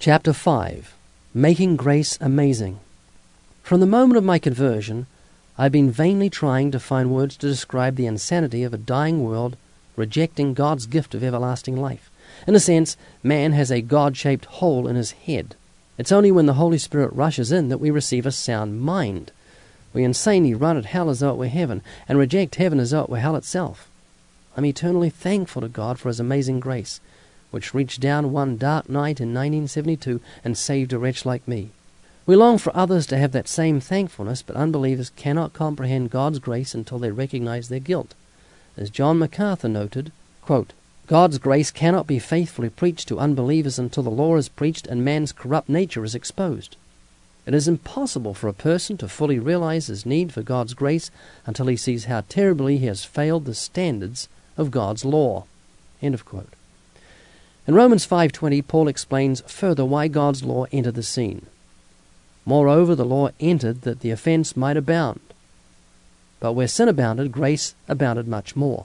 Chapter 5. Making Grace Amazing. From the moment of my conversion, I've been vainly trying to find words to describe the insanity of a dying world rejecting God's gift of everlasting life. In a sense, man has a God-shaped hole in his head. It's only when the Holy Spirit rushes in that we receive a sound mind. We insanely run at hell as though it were heaven, and reject heaven as though it were hell itself. I'm eternally thankful to God for His amazing grace, which reached down one dark night in 1972 and saved a wretch like me. We long for others to have that same thankfulness, but unbelievers cannot comprehend God's grace until they recognize their guilt. As John MacArthur noted, quote, God's grace cannot be faithfully preached to unbelievers until the law is preached and man's corrupt nature is exposed. It is impossible for a person to fully realize his need for God's grace until he sees how terribly he has failed the standards of God's law. End of quote. In Romans 5:20, Paul explains further why God's law entered the scene. Moreover, the law entered that the offense might abound. But where sin abounded, grace abounded much more.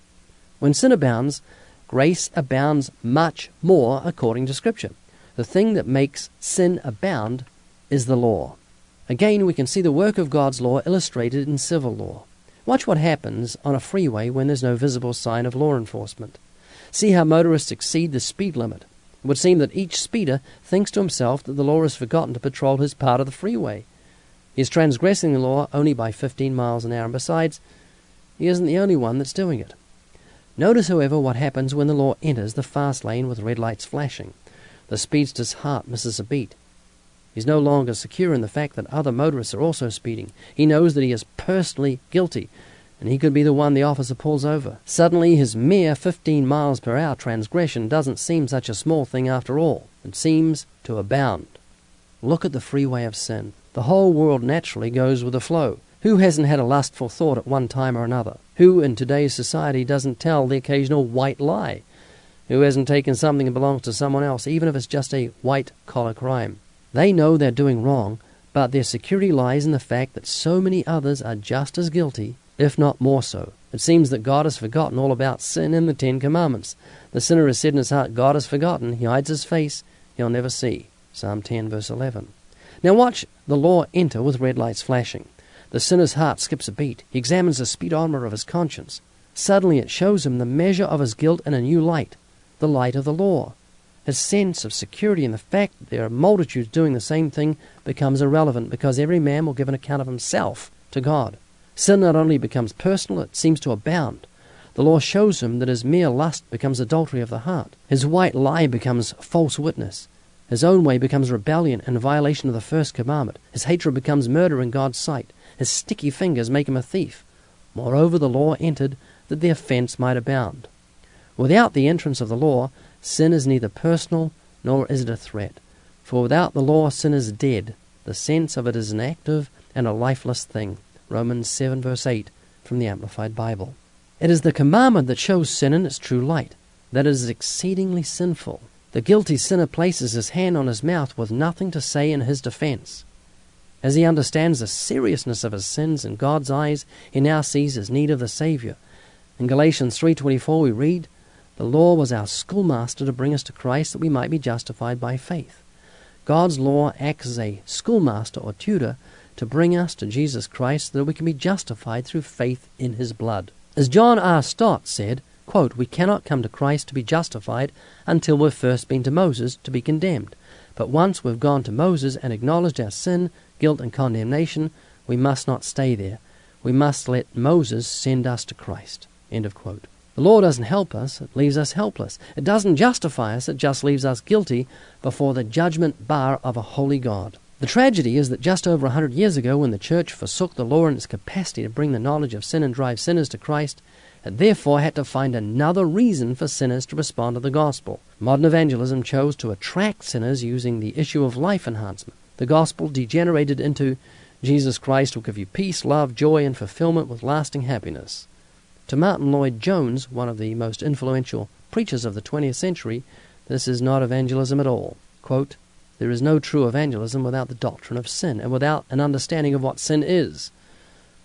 When sin abounds, grace abounds much more according to Scripture. The thing that makes sin abound is the law. Again, we can see the work of God's law illustrated in civil law. Watch what happens on a freeway when there's no visible sign of law enforcement. See how motorists exceed the speed limit. It would seem that each speeder thinks to himself that the law has forgotten to patrol his part of the freeway. He is transgressing the law only by 15 miles an hour, and besides, he isn't the only one that's doing it. Notice, however, what happens when the law enters the fast lane with red lights flashing. The speedster's heart misses a beat. He's no longer secure in the fact that other motorists are also speeding. He knows that he is personally guilty, and he could be the one the officer pulls over. Suddenly, his mere 15 miles per hour transgression doesn't seem such a small thing after all. It seems to abound. Look at the freeway of sin. The whole world naturally goes with the flow. Who hasn't had a lustful thought at one time or another? Who in today's society doesn't tell the occasional white lie? Who hasn't taken something that belongs to someone else, even if it's just a white-collar crime? They know they're doing wrong, but their security lies in the fact that so many others are just as guilty, if not more so. It seems that God has forgotten all about sin in the 10 Commandments. The sinner has said in his heart, God has forgotten, he hides his face, he'll never see. Psalm 10, verse 11. Now watch the law enter with red lights flashing. The sinner's heart skips a beat. He examines the speedometer of his conscience. Suddenly it shows him the measure of his guilt in a new light, the light of the law. His sense of security in the fact that there are multitudes doing the same thing becomes irrelevant, because every man will give an account of himself to God. Sin not only becomes personal, it seems to abound. The law shows him that his mere lust becomes adultery of the heart. His white lie becomes false witness. His own way becomes rebellion and violation of the first commandment. His hatred becomes murder in God's sight. His sticky fingers make him a thief. Moreover, the law entered that the offense might abound. Without the entrance of the law, sin is neither personal nor is it a threat. For without the law, sin is dead. The sense of it is inactive and a lifeless thing. Romans 7, verse 8, from the Amplified Bible. It is the commandment that shows sin in its true light, that it is exceedingly sinful. The guilty sinner places his hand on his mouth with nothing to say in his defense. As he understands the seriousness of his sins in God's eyes, he now sees his need of the Savior. In Galatians 3:24 we read, The law was our schoolmaster to bring us to Christ that we might be justified by faith. God's law acts as a schoolmaster or tutor to bring us to Jesus Christ so that we can be justified through faith in His blood. As John R. Stott said, quote, We cannot come to Christ to be justified until we've first been to Moses to be condemned. But once we've gone to Moses and acknowledged our sin, guilt, and condemnation, we must not stay there. We must let Moses send us to Christ. End of quote. The law doesn't help us, it leaves us helpless. It doesn't justify us, it just leaves us guilty before the judgment bar of a holy God. The tragedy is that just over 100 years ago, when the church forsook the law in its capacity to bring the knowledge of sin and drive sinners to Christ, it therefore had to find another reason for sinners to respond to the gospel. Modern evangelism chose to attract sinners using the issue of life enhancement. The gospel degenerated into Jesus Christ will give you peace, love, joy, and fulfillment with lasting happiness. To Martin Lloyd-Jones, one of the most influential preachers of the 20th century, this is not evangelism at all. Quote, There is no true evangelism without the doctrine of sin and without an understanding of what sin is.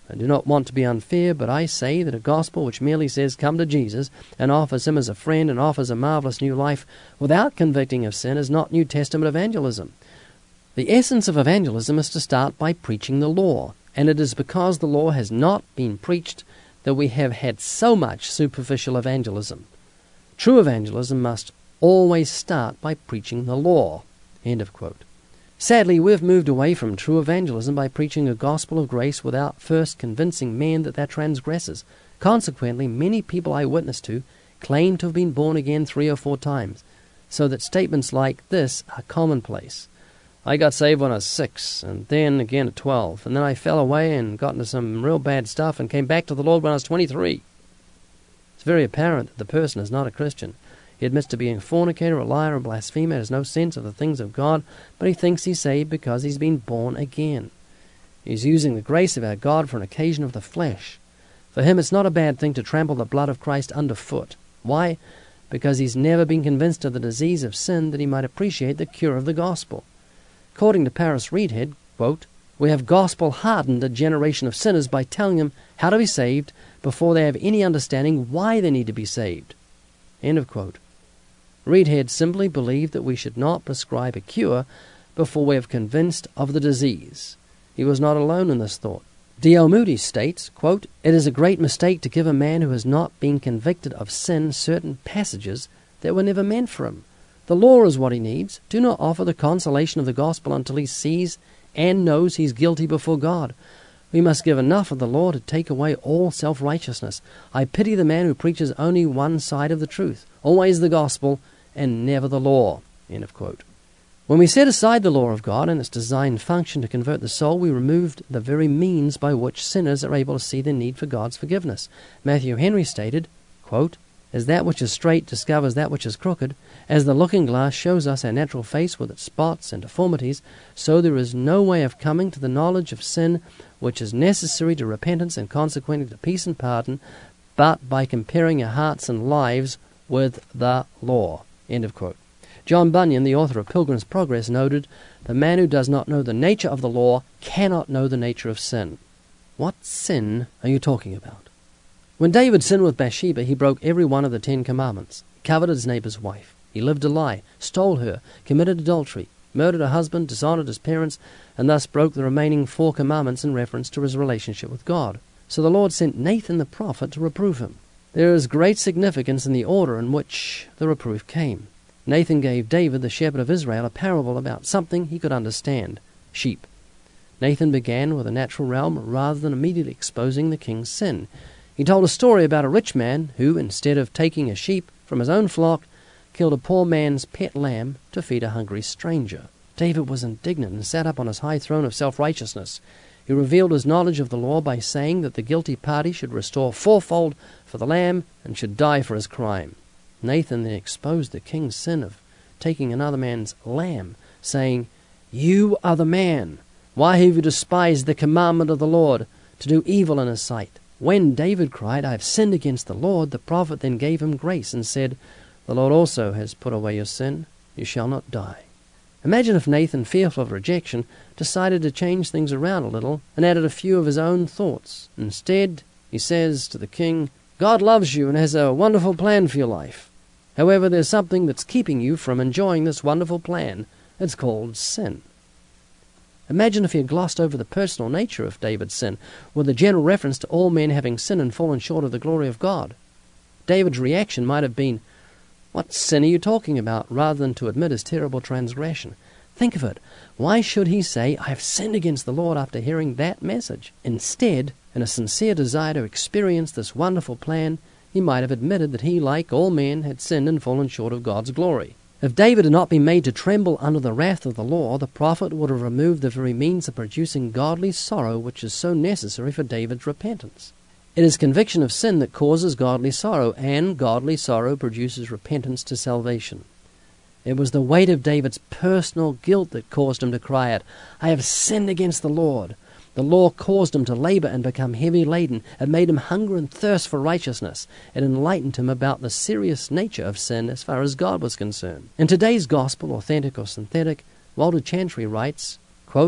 I do not want to be unfair, but I say that a gospel which merely says, "Come to Jesus," and offers him as a friend and offers a marvelous new life without convicting of sin is not New Testament evangelism. The essence of evangelism is to start by preaching the law, and it is because the law has not been preached that we have had so much superficial evangelism. True evangelism must always start by preaching the law. End of quote. Sadly, we've moved away from true evangelism by preaching a gospel of grace without first convincing men that they're transgressors. Consequently, many people I witness to claim to have been born again 3 or 4 times, so that statements like this are commonplace. I got saved when I was 6, and then again at 12, and then I fell away and got into some real bad stuff and came back to the Lord when I was 23. It's very apparent that the person is not a Christian. He admits to being a fornicator, a liar, a blasphemer, has no sense of the things of God, but he thinks he's saved because he's been born again. He's using the grace of our God for an occasion of the flesh. For him, it's not a bad thing to trample the blood of Christ underfoot. Why? Because he's never been convinced of the disease of sin that he might appreciate the cure of the gospel. According to Paris Reidhead, quote, "We have gospel-hardened a generation of sinners by telling them how to be saved before they have any understanding why they need to be saved." End of quote. Reidhead simply believed that we should not prescribe a cure before we have convinced of the disease. He was not alone in this thought. D.L. Moody states, quote, "It is a great mistake to give a man who has not been convicted of sin certain passages that were never meant for him. The law is what he needs. Do not offer the consolation of the gospel until he sees and knows he's guilty before God. We must give enough of the law to take away all self-righteousness. I pity the man who preaches only one side of the truth, always the gospel, and never the law." End of quote. When we set aside the law of God and its designed function to convert the soul, we removed the very means by which sinners are able to see their need for God's forgiveness. Matthew Henry stated, quote, "As that which is straight discovers that which is crooked, as the looking-glass shows us our natural face with its spots and deformities, so there is no way of coming to the knowledge of sin which is necessary to repentance and consequently to peace and pardon, but by comparing our hearts and lives with the law." End of quote. John Bunyan, the author of Pilgrim's Progress, noted, "The man who does not know the nature of the law cannot know the nature of sin." What sin are you talking about? When David sinned with Bathsheba, he broke every one of the 10 commandments, coveted his neighbor's wife. He lived a lie, stole her, committed adultery, murdered her husband, dishonored his parents, and thus broke the remaining 4 commandments in reference to his relationship with God. So the Lord sent Nathan the prophet to reprove him. There is great significance in the order in which the reproof came. Nathan gave David, the shepherd of Israel, a parable about something he could understand, sheep. Nathan began with a natural realm rather than immediately exposing the king's sin. He told a story about a rich man who, instead of taking a sheep from his own flock, killed a poor man's pet lamb to feed a hungry stranger. David was indignant and sat up on his high throne of self-righteousness. He revealed his knowledge of the law by saying that the guilty party should restore 4-fold for the lamb and should die for his crime. Nathan then exposed the king's sin of taking another man's lamb, saying, "You are the man. Why have you despised the commandment of the Lord, to do evil in his sight?" When David cried, "I have sinned against the Lord," the prophet then gave him grace and said, "The Lord also has put away your sin. You shall not die." Imagine if Nathan, fearful of rejection, decided to change things around a little and added a few of his own thoughts. Instead, he says to the king, "God loves you and has a wonderful plan for your life. However, there's something that's keeping you from enjoying this wonderful plan. It's called sin." Imagine if he had glossed over the personal nature of David's sin, with a general reference to all men having sinned and fallen short of the glory of God. David's reaction might have been, "What sin are you talking about?" rather than to admit his terrible transgression. Think of it. Why should he say, "I have sinned against the Lord," after hearing that message? Instead, in a sincere desire to experience this wonderful plan, he might have admitted that he, like all men, had sinned and fallen short of God's glory. If David had not been made to tremble under the wrath of the law, the prophet would have removed the very means of producing godly sorrow which is so necessary for David's repentance. It is conviction of sin that causes godly sorrow, and godly sorrow produces repentance to salvation. It was the weight of David's personal guilt that caused him to cry out, "I have sinned against the Lord." The law caused him to labor and become heavy-laden. It made him hunger and thirst for righteousness. It enlightened him about the serious nature of sin as far as God was concerned. In today's gospel, authentic or synthetic, Walter Chantry writes, quote,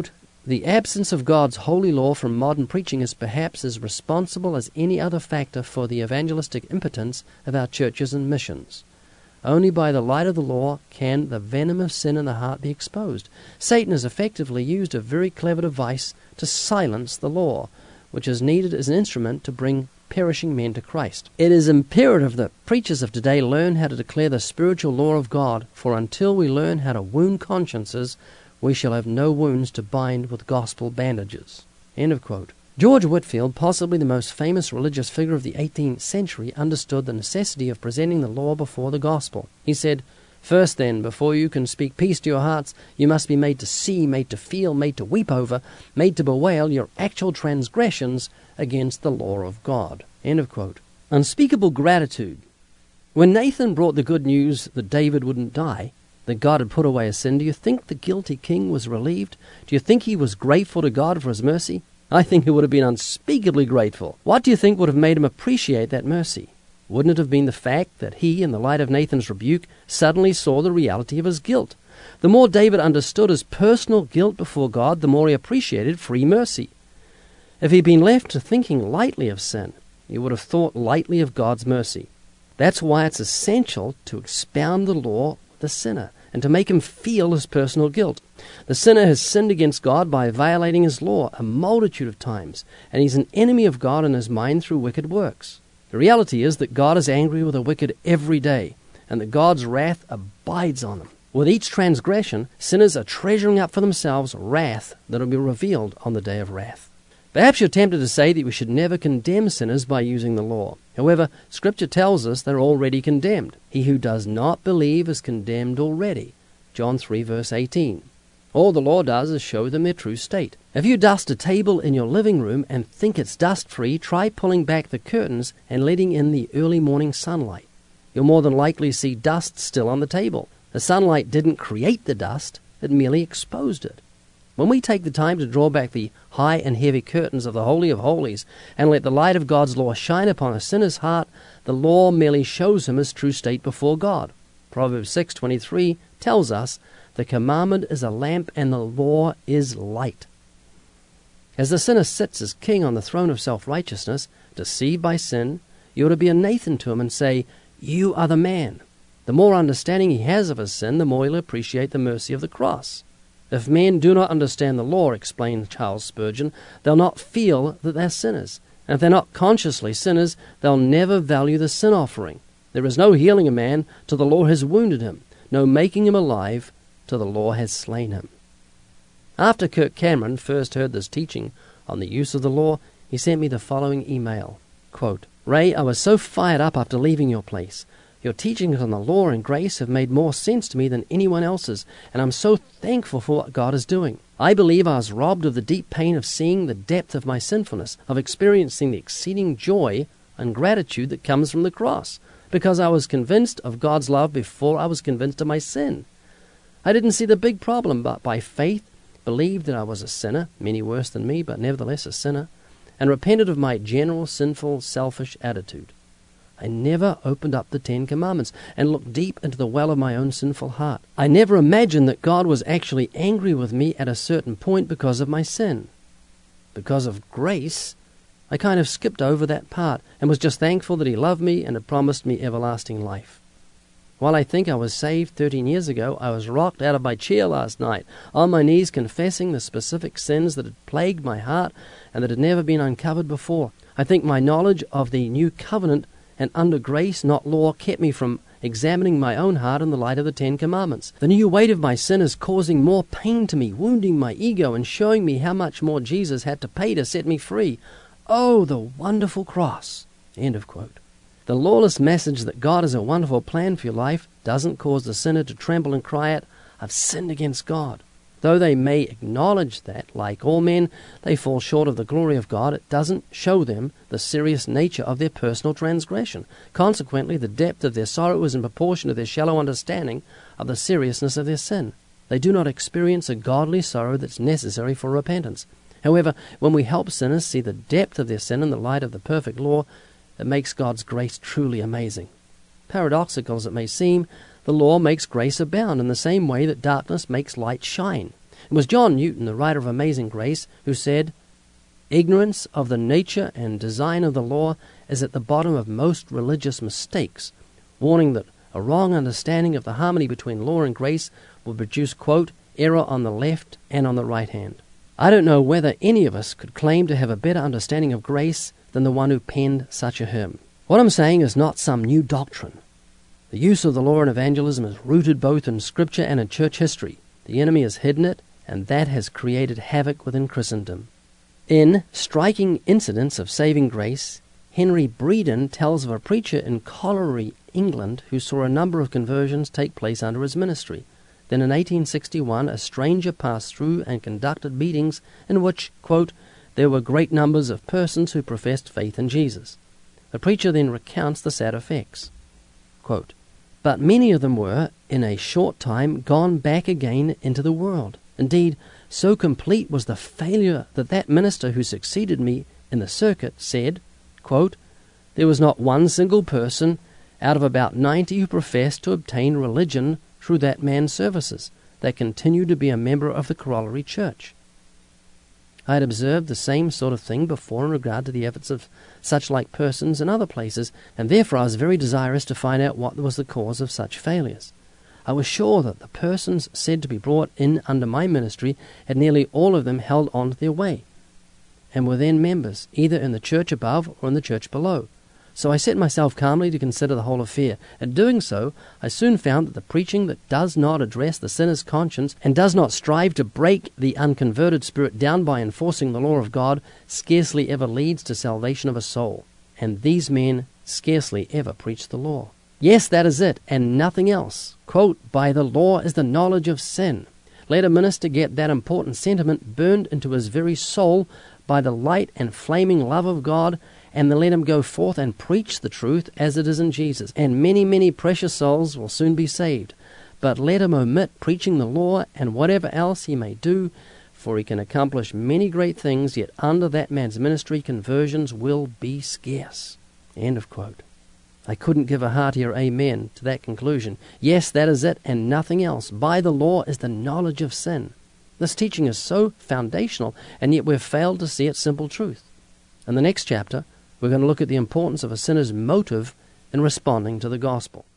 The absence of God's holy law from modern preaching is perhaps as responsible as any other factor for the evangelistic impotence of our churches and missions. Only by the light of the law can the venom of sin in the heart be exposed. Satan has effectively used a very clever device to silence the law, which is needed as an instrument to bring perishing men to Christ. It is imperative that preachers of today learn how to declare the spiritual law of God, for until we learn how to wound consciences, we shall have no wounds to bind with gospel bandages. End of quote. George Whitefield, possibly the most famous religious figure of the 18th century, understood the necessity of presenting the law before the gospel. He said, "First then, before you can speak peace to your hearts, you must be made to see, made to feel, made to weep over, made to bewail your actual transgressions against the law of God." End of quote. Unspeakable gratitude. When Nathan brought the good news that David wouldn't die, that God had put away his sin, do you think the guilty king was relieved? Do you think he was grateful to God for his mercy? I think he would have been unspeakably grateful. What do you think would have made him appreciate that mercy? Wouldn't it have been the fact that he, in the light of Nathan's rebuke, suddenly saw the reality of his guilt? The more David understood his personal guilt before God, the more he appreciated free mercy. If he'd been left to thinking lightly of sin, he would have thought lightly of God's mercy. That's why it's essential to expound the law to the sinner and to make him feel his personal guilt. The sinner has sinned against God by violating his law a multitude of times, and he's an enemy of God in his mind through wicked works. The reality is that God is angry with the wicked every day, and that God's wrath abides on them. With each transgression, sinners are treasuring up for themselves wrath that will be revealed on the day of wrath. Perhaps you're tempted to say that we should never condemn sinners by using the law. However, Scripture tells us they're already condemned. He who does not believe is condemned already. John 3 verse 18. All the law does is show them their true state. If you dust a table in your living room and think it's dust-free, try pulling back the curtains and letting in the early morning sunlight. You'll more than likely see dust still on the table. The sunlight didn't create the dust, it merely exposed it. When we take the time to draw back the high and heavy curtains of the Holy of Holies and let the light of God's law shine upon a sinner's heart, the law merely shows him his true state before God. Proverbs 6:23 tells us, "The commandment is a lamp and the law is light." As the sinner sits as king on the throne of self-righteousness, deceived by sin, you ought to be a Nathan to him and say, "You are the man." The more understanding he has of his sin, the more he'll appreciate the mercy of the cross. If men do not understand the law, explained Charles Spurgeon, they'll not feel that they're sinners. And if they're not consciously sinners, they'll never value the sin offering. There is no healing a man till the law has wounded him, no making him alive till the law has slain him. After Kirk Cameron first heard this teaching on the use of the law, he sent me the following email. Quote, "Ray, I was so fired up after leaving your place. Your teachings on the law and grace have made more sense to me than anyone else's, and I'm so thankful for what God is doing. I believe I was robbed of the deep pain of seeing the depth of my sinfulness, of experiencing the exceeding joy and gratitude that comes from the cross, because I was convinced of God's love before I was convinced of my sin. I didn't see the big problem, but by faith believed that I was a sinner, many worse than me, but nevertheless a sinner, and repented of my general sinful, selfish attitude. I never opened up the 10 Commandments and looked deep into the well of my own sinful heart. I never imagined that God was actually angry with me at a certain point because of my sin. Because of grace, I kind of skipped over that part and was just thankful that He loved me and had promised me everlasting life. While I think I was saved 13 years ago, I was rocked out of my chair last night, on my knees confessing the specific sins that had plagued my heart and that had never been uncovered before. I think my knowledge of the new covenant and under grace, not law, kept me from examining my own heart in the light of the 10 Commandments. The new weight of my sin is causing more pain to me, wounding my ego and showing me how much more Jesus had to pay to set me free. Oh, the wonderful cross. End of quote. The lawless message that God has a wonderful plan for your life doesn't cause the sinner to tremble and cry out, "I've sinned against God." Though they may acknowledge that, like all men, they fall short of the glory of God, it doesn't show them the serious nature of their personal transgression. Consequently, the depth of their sorrow is in proportion to their shallow understanding of the seriousness of their sin. They do not experience a godly sorrow that's necessary for repentance. However, when we help sinners see the depth of their sin in the light of the perfect law, it makes God's grace truly amazing. Paradoxical as it may seem, the law makes grace abound in the same way that darkness makes light shine. It was John Newton, the writer of Amazing Grace, who said, "Ignorance of the nature and design of the law is at the bottom of most religious mistakes," warning that a wrong understanding of the harmony between law and grace will produce, quote, "error on the left and on the right hand." I don't know whether any of us could claim to have a better understanding of grace than the one who penned such a hymn. What I'm saying is not some new doctrine. The use of the law in evangelism is rooted both in Scripture and in church history. The enemy has hidden it, and that has created havoc within Christendom. In Striking Incidents of Saving Grace, Henry Breeden tells of a preacher in Colliery, England, who saw a number of conversions take place under his ministry. Then in 1861, a stranger passed through and conducted meetings in which, quote, "there were great numbers of persons who professed faith in Jesus." The preacher then recounts the sad effects. Quote, "But many of them were, in a short time, gone back again into the world. Indeed, so complete was the failure that minister who succeeded me in the circuit said, quote, there was not one single person out of about 90 who professed to obtain religion through that man's services that continued to be a member of the Corollary Church. I had observed the same sort of thing before in regard to the efforts of such like persons in other places, and therefore I was very desirous to find out what was the cause of such failures. I was sure that the persons said to be brought in under my ministry had nearly all of them held on to their way, and were then members, either in the church above or in the church below. So I set myself calmly to consider the whole affair. In doing so, I soon found that the preaching that does not address the sinner's conscience and does not strive to break the unconverted spirit down by enforcing the law of God scarcely ever leads to salvation of a soul. And these men scarcely ever preach the law. Yes, that is it, and nothing else. Quote, "By the law is the knowledge of sin." Let a minister get that important sentiment burned into his very soul by the light and flaming love of God, and then let him go forth and preach the truth as it is in Jesus, and many, many precious souls will soon be saved. But let him omit preaching the law and whatever else he may do, for he can accomplish many great things, yet under that man's ministry conversions will be scarce. End of quote. I couldn't give a heartier amen to that conclusion. Yes, that is it, and nothing else. By the law is the knowledge of sin. This teaching is so foundational, and yet we've failed to see its simple truth. In the next chapter, we're going to look at the importance of a sinner's motive in responding to the gospel.